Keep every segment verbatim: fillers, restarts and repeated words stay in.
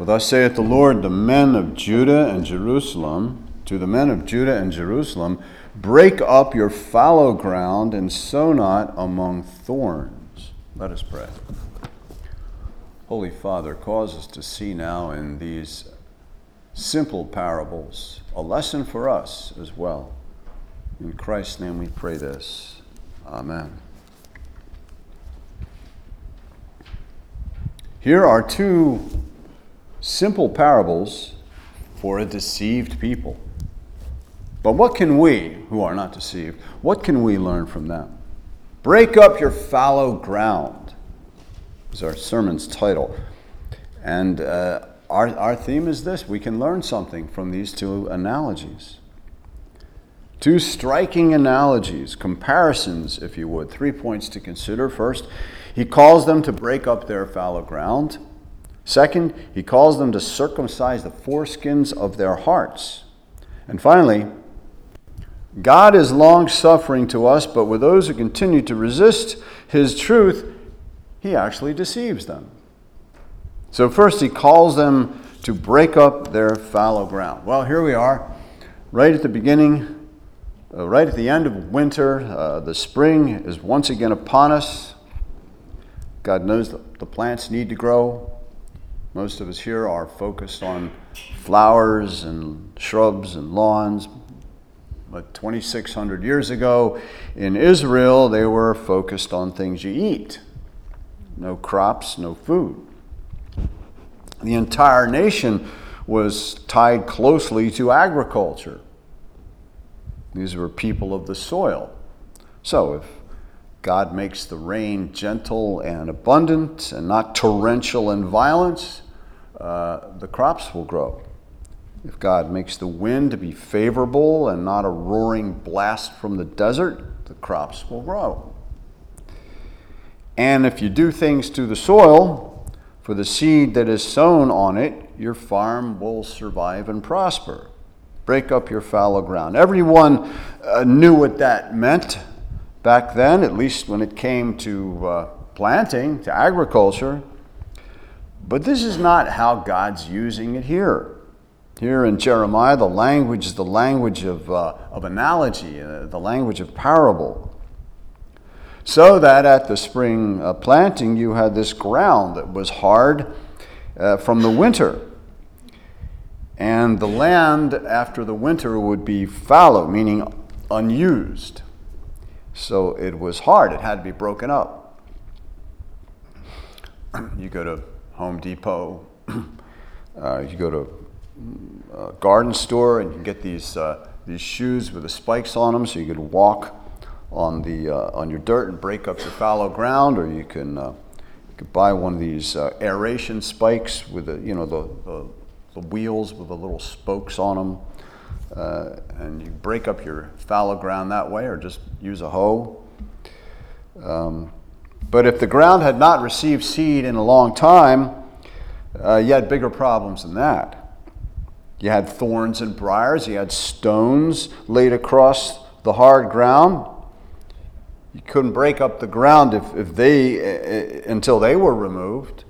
For thus saith the Lord, the men of Judah and Jerusalem, to the men of Judah and Jerusalem, break up your fallow ground and sow not among thorns. Let us pray. Holy Father, cause us to see now in these simple parables a lesson for us as well. In Christ's name we pray this. Amen. Here are two simple parables for a deceived people. But what can we, who are not deceived, what can we learn from them? Break up your fallow ground is our sermon's title. And uh, our, our theme is this: we can learn something from these two analogies. Two striking analogies, comparisons, if you would. Three points to consider. First, he calls them to break up their fallow ground. Second, he calls them to circumcise the foreskins of their hearts. And finally, God is long-suffering to us, but with those who continue to resist his truth, he actually deceives them. So first, he calls them to break up their fallow ground. Well, here we are, right at the beginning, uh, right at the end of winter. Uh, the spring is once again upon us. God knows that the plants need to grow. Most of us here are focused on flowers and shrubs and lawns. But twenty-six hundred years ago in Israel, they were focused on things you eat. No crops, no food. The entire nation was tied closely to agriculture. These were people of the soil. So if God makes the rain gentle and abundant and not torrential and violent, uh, the crops will grow. If God makes the wind to be favorable and not a roaring blast from the desert, the crops will grow. And if you do things to the soil, for the seed that is sown on it, your farm will survive and prosper. Break up your fallow ground. Everyone uh, knew what that meant back then, at least when it came to uh, planting, to agriculture. But this is not how God's using it here. Here in Jeremiah, the language is the language of, uh, of analogy, uh, the language of parable. So that at the spring uh, planting, you had this ground that was hard uh, from the winter. And the land after the winter would be fallow, meaning unused. So it was hard. It had to be broken up. You go to Home Depot, uh, you go to a garden store, and you can get these uh, these shoes with the spikes on them, so you could walk on the uh, on your dirt and break up your fallow ground. Or you can uh, you could buy one of these uh, aeration spikes with the you know the, the the wheels with the little spokes on them. Uh, and you break up your fallow ground that way, or just use a hoe. Um, but if the ground had not received seed in a long time, uh, you had bigger problems than that. You had thorns and briars, you had stones laid across the hard ground. You couldn't break up the ground if, if they, uh, until they were removed.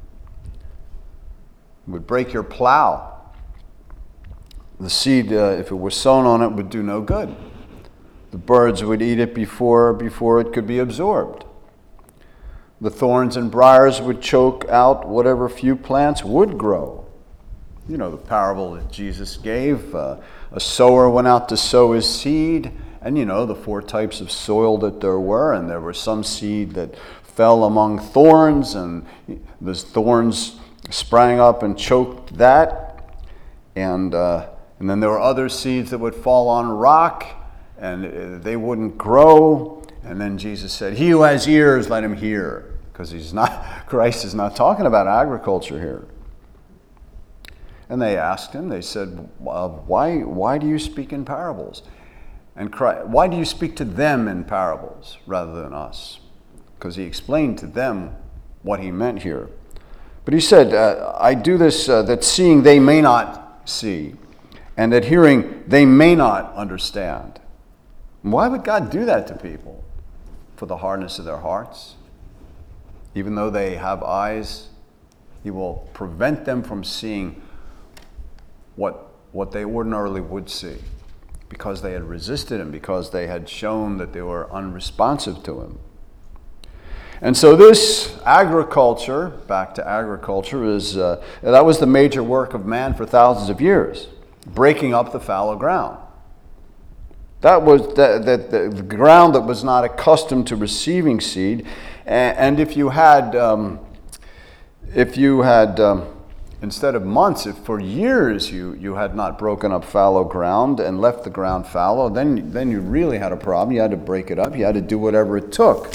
It would break your plow. The seed, uh, if it was sown on it, would do no good. The birds would eat it before, before it could be absorbed. The thorns and briars would choke out whatever few plants would grow. You know the parable that Jesus gave. Uh, a sower went out to sow his seed, and you know the four types of soil that there were, and there was some seed that fell among thorns, and the thorns sprang up and choked that, and uh, And then there were other seeds that would fall on rock, and they wouldn't grow. And then Jesus said, "He who has ears, let him hear." Because he's not, Christ is not talking about agriculture here. And they asked him, they said, why, why do you speak in parables? And Christ, why do you speak to them in parables rather than us? Because he explained to them what he meant here. But he said, uh, I do this uh, that seeing they may not see, and that hearing they may not understand. Why would God do that to people? For the hardness of their hearts. Even though they have eyes, He will prevent them from seeing what, what they ordinarily would see, because they had resisted him, because they had shown that they were unresponsive to him. And so this agriculture, back to agriculture, is uh, that was the major work of man for thousands of years, breaking up the fallow ground. That was the, the, the ground that was not accustomed to receiving seed. And, and if you had, um, if you had, um, instead of months, if for years you, you had not broken up fallow ground and left the ground fallow, then, then you really had a problem. You had to break it up. You had to do whatever it took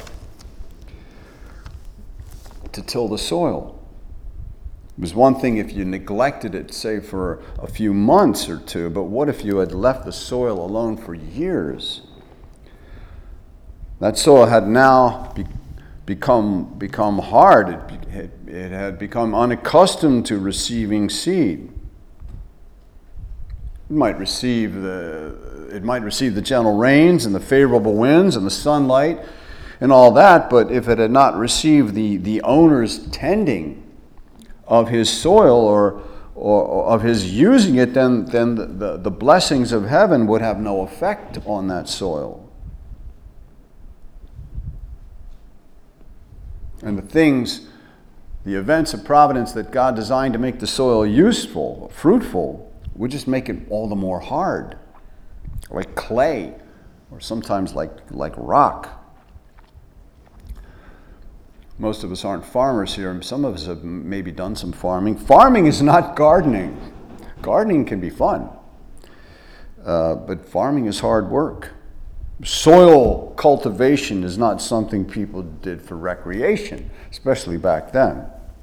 to till the soil. It was one thing if you neglected it, say, for a few months or two, but what if you had left the soil alone for years? That soil had now be, become, become hard. It, it, it had become unaccustomed to receiving seed. It might receive the, it might receive the gentle rains and the favorable winds and the sunlight and all that, but if it had not received the, the owner's tending of his soil or, or, or of his using it, then, then the, the, the blessings of heaven would have no effect on that soil. And the things, the events of providence that God designed to make the soil useful, fruitful, would just make it all the more hard, like clay, or sometimes like, like rock. Most of us aren't farmers here. Some of us have maybe done some farming. Farming is not gardening. Gardening can be fun, uh, but farming is hard work. Soil cultivation is not something people did for recreation, especially back then.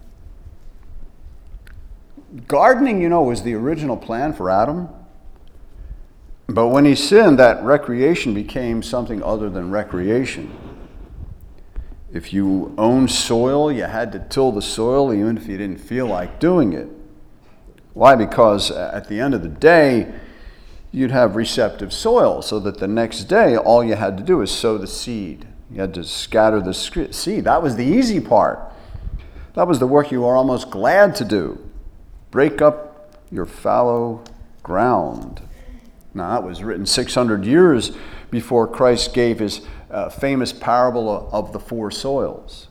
Gardening, you know, was the original plan for Adam. But when he sinned, that recreation became something other than recreation. If you owned soil, you had to till the soil even if you didn't feel like doing it. Why? Because at the end of the day, you'd have receptive soil, so that the next day all you had to do is sow the seed. You had to scatter the seed. That was the easy part. That was the work you were almost glad to do. Break up your fallow ground. Now, that was written six hundred years before Christ gave his uh, famous parable of the four soils.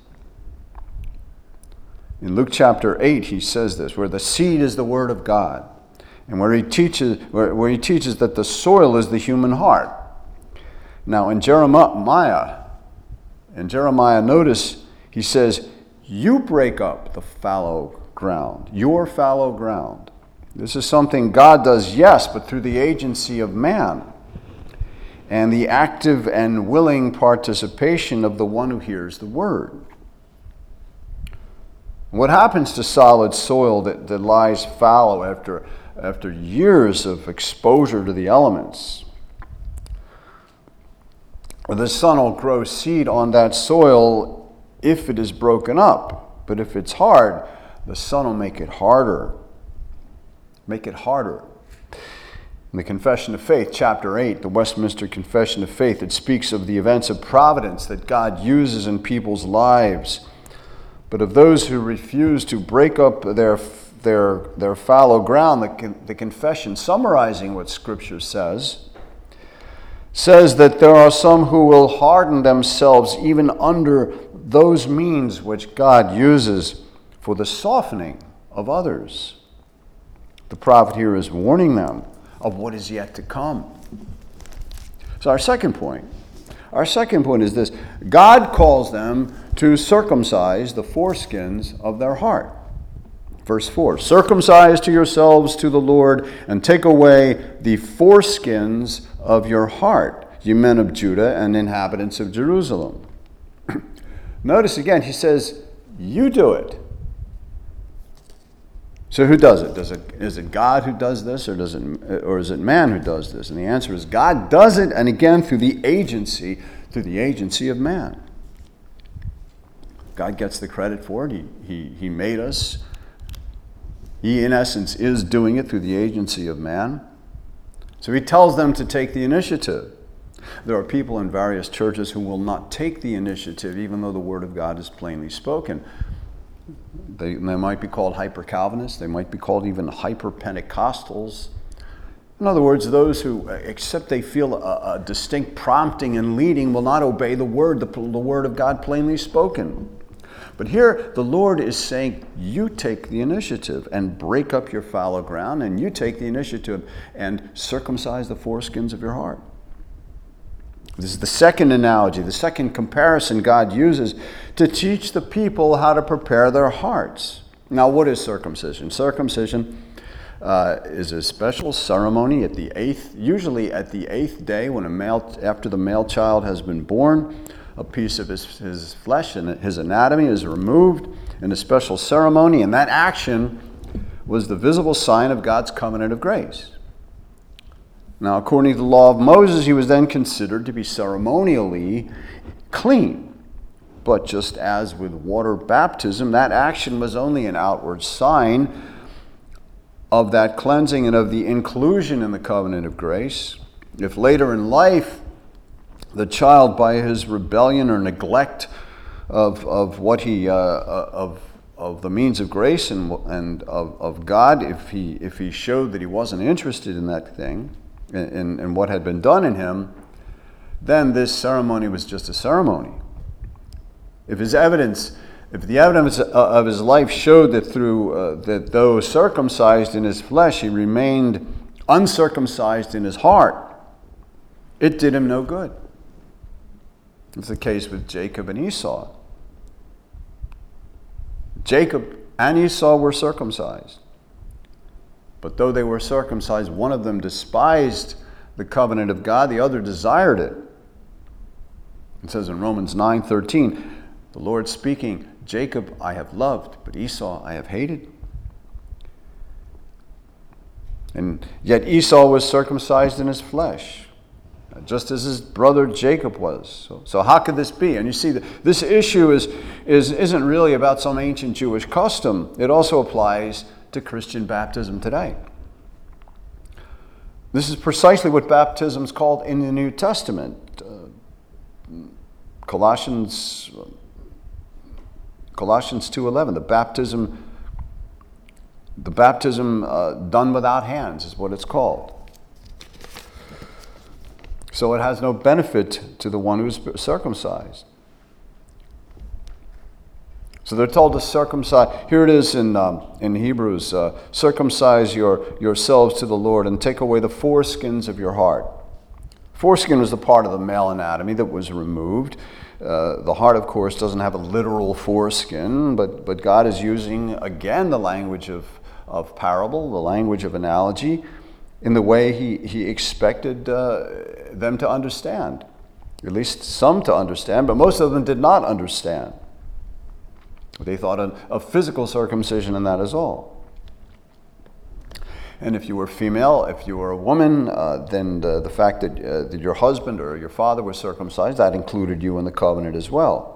In Luke chapter eight, he says this, where the seed is the word of God, and where he teaches, where, where he teaches that the soil is the human heart. Now, in Jeremiah, in Jeremiah, notice he says, "You break up the fallow ground, your fallow ground." This is something God does, yes, but through the agency of man and the active and willing participation of the one who hears the word. What happens to solid soil that, that lies fallow after, after years of exposure to the elements? The sun will grow seed on that soil if it is broken up, but if it's hard, the sun will make it harder. Make it harder. In the Confession of Faith, chapter eight, the Westminster Confession of Faith, it speaks of the events of providence that God uses in people's lives. But of those who refuse to break up their, their, their fallow ground, the, the confession, summarizing what Scripture says, says that there are some who will harden themselves even under those means which God uses for the softening of others. The prophet here is warning them of what is yet to come. So our second point, our second point is this: God calls them to circumcise the foreskins of their heart. Verse four, "Circumcise to yourselves to the Lord, and take away the foreskins of your heart, you men of Judah and inhabitants of Jerusalem." Notice again, he says, you do it. So who does it? Does it is it God who does this, or does it, or is it man who does this? And the answer is God does it, and again through the agency, through the agency of man. God gets the credit for it. He he he made us. He in essence is doing it through the agency of man. So he tells them to take the initiative. There are people in various churches who will not take the initiative, even though the word of God is plainly spoken. They, they might be called hyper-Calvinists. They might be called even hyper-Pentecostals. In other words, those who, except they feel a, a distinct prompting and leading, will not obey the word, the, the word of God plainly spoken. But here, the Lord is saying, you take the initiative and break up your fallow ground, and you take the initiative and circumcise the foreskins of your heart. This is the second analogy, the second comparison God uses to teach the people how to prepare their hearts. Now, what is circumcision? Circumcision uh, is a special ceremony at the eighth, usually at the eighth day, when a male, after the male child has been born. A piece of his, his flesh and his anatomy is removed in a special ceremony, and that action was the visible sign of God's covenant of grace. Now, according to the law of Moses, he was then considered to be ceremonially clean. But just as with water baptism, that action was only an outward sign of that cleansing and of the inclusion in the covenant of grace. If later in life, the child, by his rebellion or neglect of of what he uh, of of the means of grace and and of, of God, if he if he showed that he wasn't interested in that thing, in, in what had been done in him, then this ceremony was just a ceremony. If his evidence, if the evidence of his life showed that through uh, that though circumcised in his flesh, he remained uncircumcised in his heart, it did him no good. It's the case with Jacob and Esau. Jacob and Esau were circumcised. But though they were circumcised, one of them despised the covenant of God, the other desired it. It says in Romans nine thirteen, the Lord speaking, Jacob I have loved, but Esau I have hated. And yet Esau was circumcised in his flesh, just as his brother Jacob was. So, so how could this be? And you see, that this issue is, is, isn't really about some ancient Jewish custom. It also applies to Christian baptism today. This is precisely what baptism is called in the New Testament. Uh, Colossians, Colossians two eleven, the baptism, the baptism uh, done without hands is what it's called. So it has no benefit to the one who's circumcised. So they're told to circumcise. Here it is in um, in Hebrews: uh, circumcise your yourselves to the Lord and take away the foreskins of your heart. Foreskin was the part of the male anatomy that was removed. Uh, the heart, of course, doesn't have a literal foreskin, but but God is using again the language of of parable, the language of analogy, in the way he, he expected uh, them to understand. At least some to understand, but most of them did not understand. They thought of, of physical circumcision, and that is all. And if you were female, if you were a woman, uh, then the, the fact that, uh, that your husband or your father was circumcised, that included you in the covenant as well.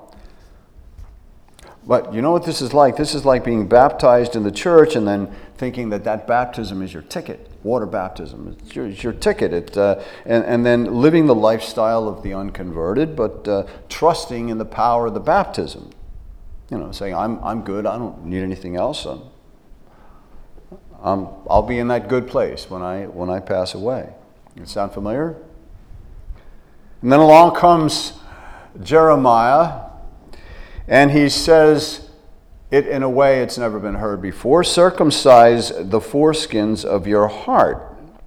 But you know what this is like? This is like being baptized in the church and then thinking that that baptism is your ticket. Water baptism, it's your, it's your ticket. It, uh, and, and then living the lifestyle of the unconverted, but uh, trusting in the power of the baptism. You know, saying, I'm I'm good, I don't need anything else. I'm, I'm, I'll be in that good place when I when I pass away. Does it sound familiar? And then along comes Jeremiah, and he says it in a way it's never been heard before. Circumcise the foreskins of your heart.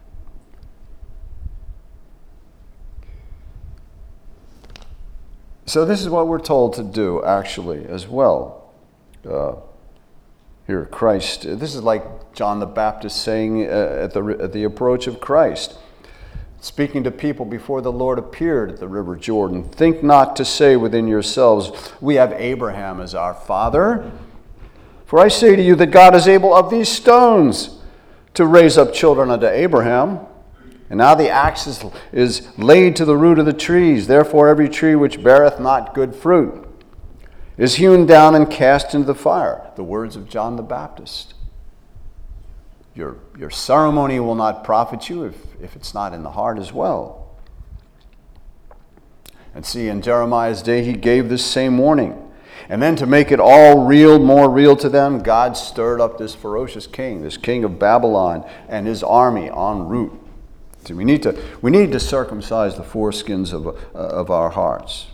So this is what we're told to do, actually, as well. Uh, here, Christ. This is like John the Baptist saying uh, at the at the approach of Christ, speaking to people before the Lord appeared at the river Jordan. Think not to say within yourselves, we have Abraham as our father. For I say to you that God is able of these stones to raise up children unto Abraham. And now the axe is, is laid to the root of the trees. Therefore every tree which beareth not good fruit is hewn down and cast into the fire. The words of John the Baptist. Your, your ceremony will not profit you if, if it's not in the heart as well. And see, in Jeremiah's day, he gave this same warning. And then to make it all real, more real to them, God stirred up this ferocious king, this king of Babylon, and his army en route. So we need to we need to circumcise the foreskins of uh, of our hearts.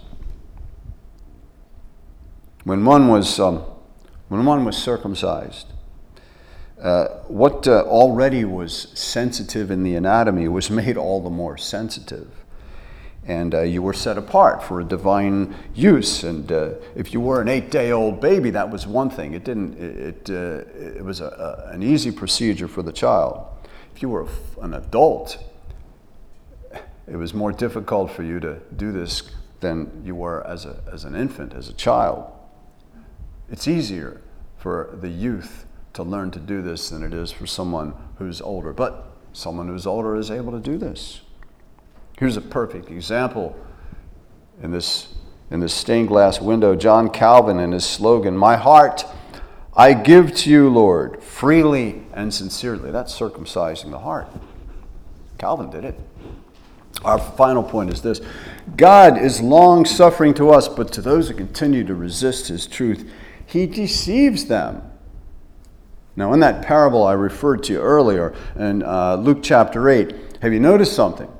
When one was um, when one was circumcised, uh, what uh, already was sensitive in the anatomy was made all the more sensitive. And uh, you were set apart for a divine use. And uh, if you were an eight-day-old baby, that was one thing. It didn't. It it, uh, it was a, a, an easy procedure for the child. If you were a, an adult, it was more difficult for you to do this than you were as a as an infant, as a child. It's easier for the youth to learn to do this than it is for someone who's older. But someone who's older is able to do this. Here's a perfect example in this in this stained glass window. John Calvin in his slogan, "My heart I give to you, Lord, freely and sincerely." That's circumcising the heart. Calvin did it. Our final point is this: God is long-suffering to us, but to those who continue to resist his truth, he deceives them. Now, in that parable I referred to earlier in uh, Luke chapter eight, have you noticed something?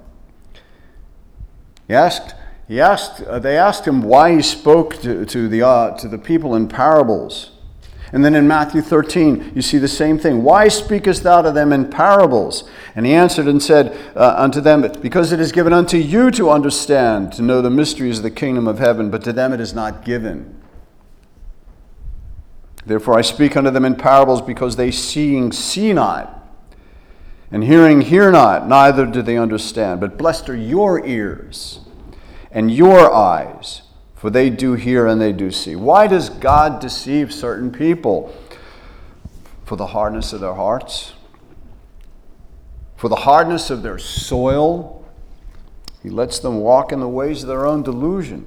He asked, he asked, uh, they asked him why he spoke to, to, the, uh, to the people in parables. And then in Matthew thirteen, you see the same thing. "Why speakest thou to them in parables?" And he answered and said uh, unto them, "Because it is given unto you to understand, to know the mysteries of the kingdom of heaven, but to them it is not given. Therefore I speak unto them in parables, because they seeing see not, and hearing hear not, neither do they understand. But blessed are your ears and your eyes, for they do hear and they do see." Why does God deceive certain people? For the hardness of their hearts, for the hardness of their soil. He lets them walk in the ways of their own delusion.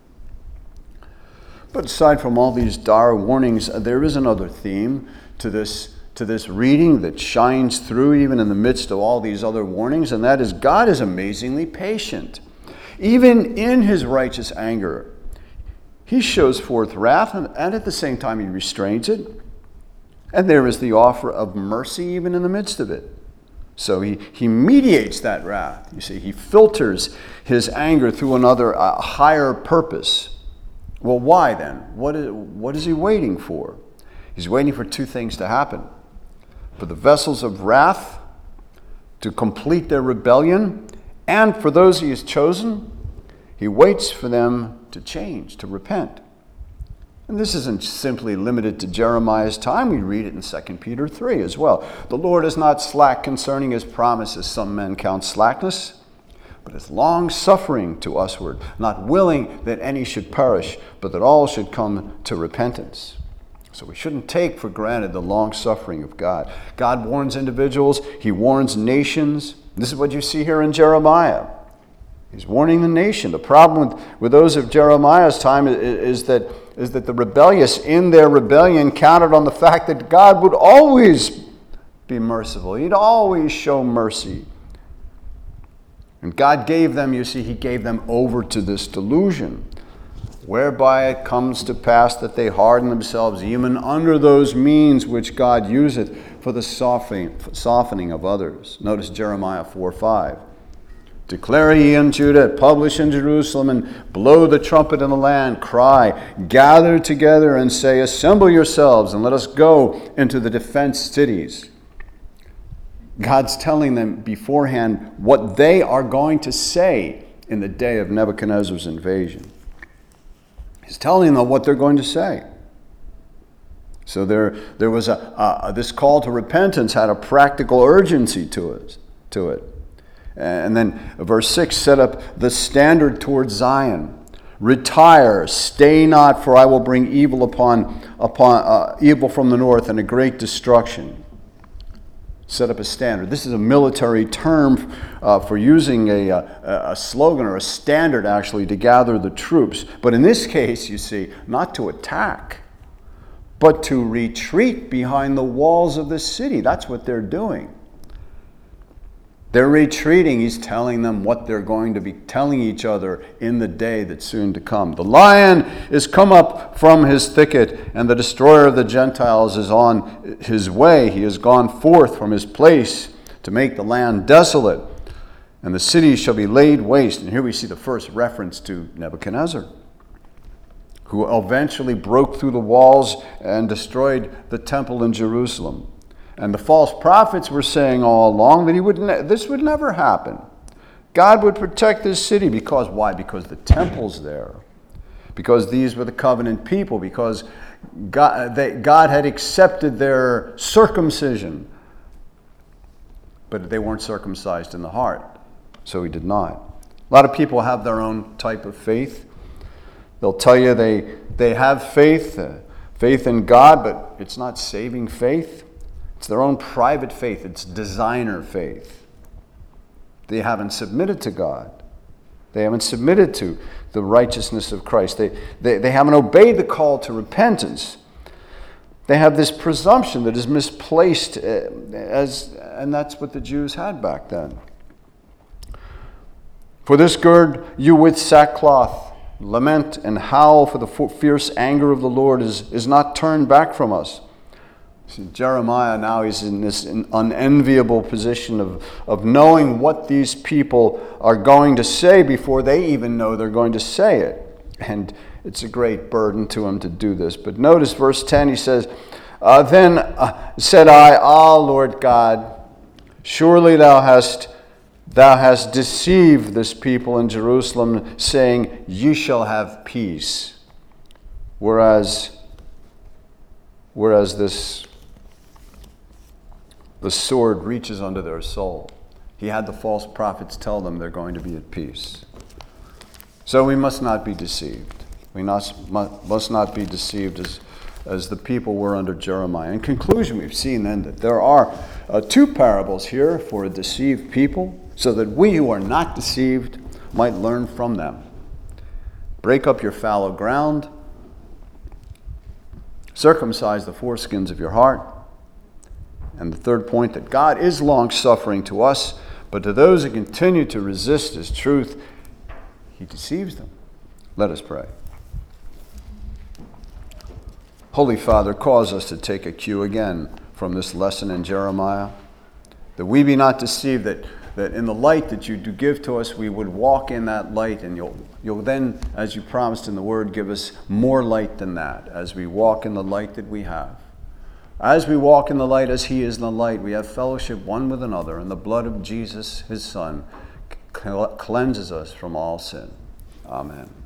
But aside from all these dire warnings, there is another theme to this to this reading that shines through even in the midst of all these other warnings, and that is God is amazingly patient. Even in his righteous anger, he shows forth wrath, and, and at the same time he restrains it. And there is the offer of mercy even in the midst of it. So he, he mediates that wrath. You see, he filters his anger through another uh, higher purpose. Well, why then? What is, what is he waiting for? He's waiting for two things to happen. For the vessels of wrath to complete their rebellion, and for those he has chosen, he waits for them to change, to repent. And this isn't simply limited to Jeremiah's time. We read it in Second Peter three as well. "The Lord is not slack concerning his promise, as some men count slackness, but is long-suffering to usward, not willing that any should perish, but that all should come to repentance." So we shouldn't take for granted the long-suffering of God. God warns individuals. He warns nations. This is what you see here in Jeremiah. He's warning the nation. The problem with, with those of Jeremiah's time is, is, that, is that the rebellious in their rebellion counted on the fact that God would always be merciful. He'd always show mercy. And God gave them, you see, he gave them over to this delusion, whereby it comes to pass that they harden themselves even under those means which God useth for the softening, softening of others. Notice Jeremiah four five. "Declare ye in Judah, publish in Jerusalem, and blow the trumpet in the land. Cry, gather together, and say, assemble yourselves, and let us go into the defense cities." God's telling them beforehand what they are going to say in the day of Nebuchadnezzar's invasion. He's telling them what they're going to say. So there, there was a uh, this call to repentance had a practical urgency to it. To it. And then verse six set up the standard towards Zion. "Retire, stay not, for I will bring evil upon upon uh, evil from the north and a great destruction." Set up a standard. This is a military term uh, for using a, a, a slogan or a standard, actually, to gather the troops. But in this case, you see, not to attack, but to retreat behind the walls of the city. That's what they're doing. They're retreating. He's telling them what they're going to be telling each other in the day that's soon to come. The lion is come up from his thicket, and the destroyer of the Gentiles is on his way. He has gone forth from his place to make the land desolate, and the cities shall be laid waste. And here we see the first reference to Nebuchadnezzar, who eventually broke through the walls and destroyed the temple in Jerusalem. And the false prophets were saying all along that he would ne- this would never happen. God would protect this city because, why? Because the temple's there. Because these were the covenant people. Because God, they, God had accepted their circumcision. But they weren't circumcised in the heart. So he did not. A lot of people have their own type of faith. They'll tell you they, they have faith, uh, faith in God, but it's not saving faith. It's their own private faith. It's designer faith. They haven't submitted to God. They haven't submitted to the righteousness of Christ. They, they, they haven't obeyed the call to repentance. They have this presumption that is misplaced, as, and that's what the Jews had back then. For this gird you with sackcloth, lament and howl, for the fierce anger of the Lord is, is not turned back from us. See, Jeremiah now is in this unenviable position of, of knowing what these people are going to say before they even know they're going to say it. And it's a great burden to him to do this. But notice verse ten, he says, uh, Then uh, said I, Ah, Lord God, surely thou hast thou hast deceived this people in Jerusalem, saying, Ye shall have peace. Whereas, whereas this the sword reaches under their soul. He had the false prophets tell them they're going to be at peace. So we must not be deceived. We must, must not be deceived as, as the people were under Jeremiah. In conclusion, we've seen then that there are uh, two parables here for a deceived people, so that we who are not deceived might learn from them. Break up your fallow ground. Circumcise the foreskins of your heart. And the third point, that God is long-suffering to us, but to those who continue to resist his truth, he deceives them. Let us pray. Holy Father, cause us to take a cue again from this lesson in Jeremiah, that we be not deceived, that, that in the light that you do give to us, we would walk in that light, and you'll, you'll then, as you promised in the Word, give us more light than that as we walk in the light that we have. As we walk in the light as he is in the light, we have fellowship one with another, and the blood of Jesus, his Son, cleanses us from all sin. Amen.